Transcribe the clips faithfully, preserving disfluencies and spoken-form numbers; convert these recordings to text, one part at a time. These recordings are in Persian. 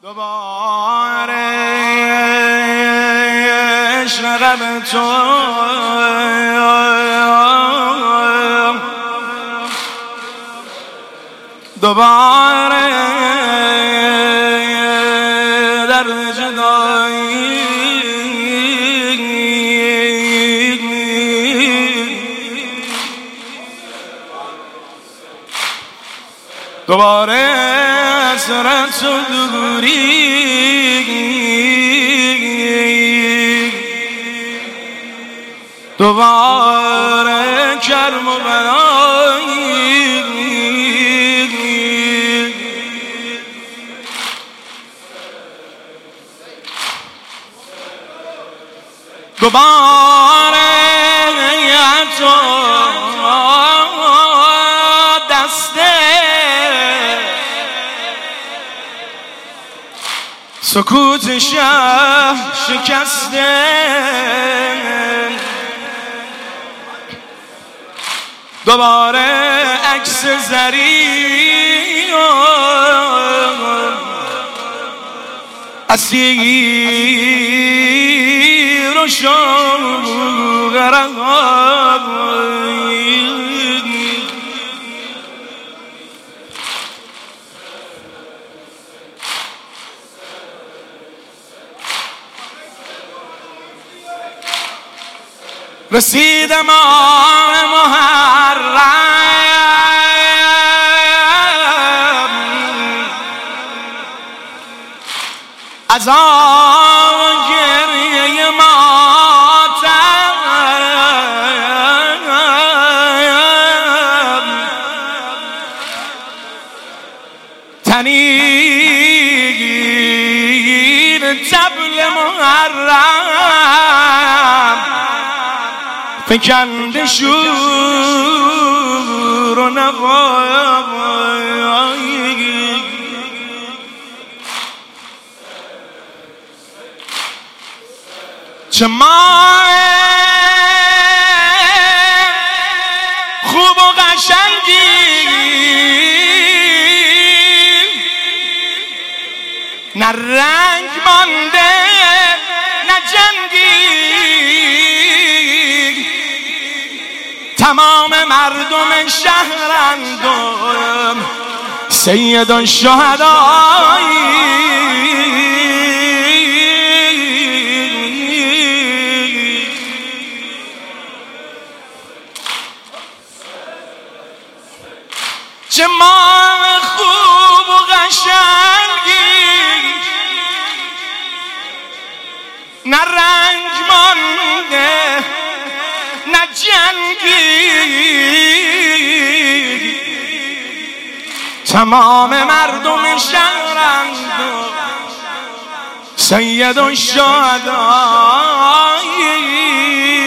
دوباره عشق تو دوباره در جدایی دوباره حسرت و دوری دوباره کرم و بلایی دوباره تو دسته سکوت شهر شکسته دوباره عکس زری اسیر و شوقرهایی رسید ماه محرم از آن گریه ماتم تنین طبل محرم فکنده شور و نوایی چه ماه خوب و قشنگی نه رنگ مانده نه جنگی تمام مردم شهرند و سید الشهدایی چه ماه خوب و قشنگی نه رنج مانده نه جنگی تمام مردم شهرند و سید الشهدایی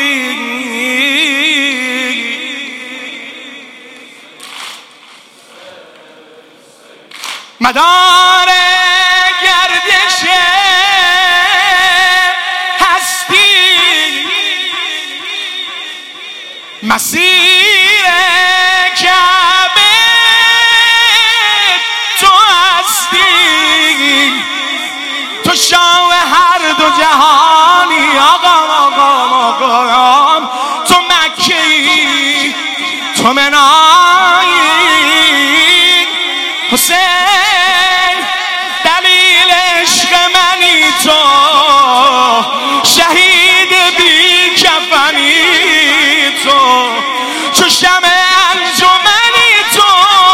مدار گردش هستی مسیر کعبه تو هستی تو شاه هر دو جهانی آقا آقا آقا تو مکی تو منایی حسین دلیل عشق منی تو شهید بی کفنی تو چو شمع انجمنی تو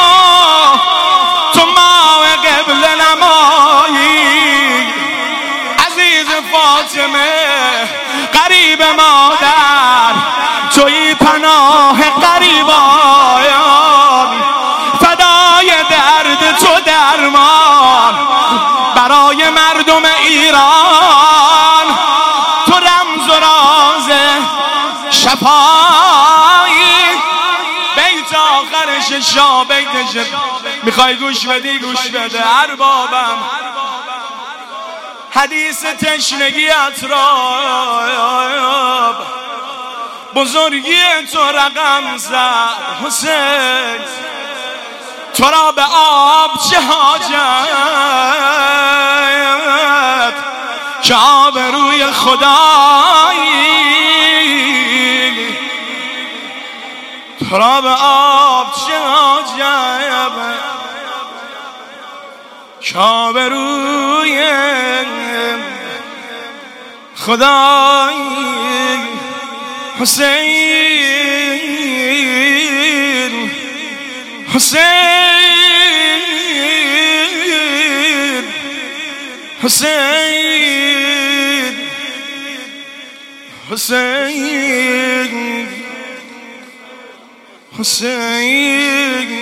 تو ماه قبل نمایی عزیز فاطمه قریب مادر توی پناه قریبان فدای درد تو درمان برای مردم ایران تو رمز و راز شفایی بیت آخرش شا بیتش میخوای گوش بدی گوش بده اربابم حدیث تشنگی اطراب بزرگی تو رقم زد حسین تو را به آب چه حاجت که آبروی خدایی تو را به آب چه عجبه که آبروی خدایی حسین حسین حسین حسین حسین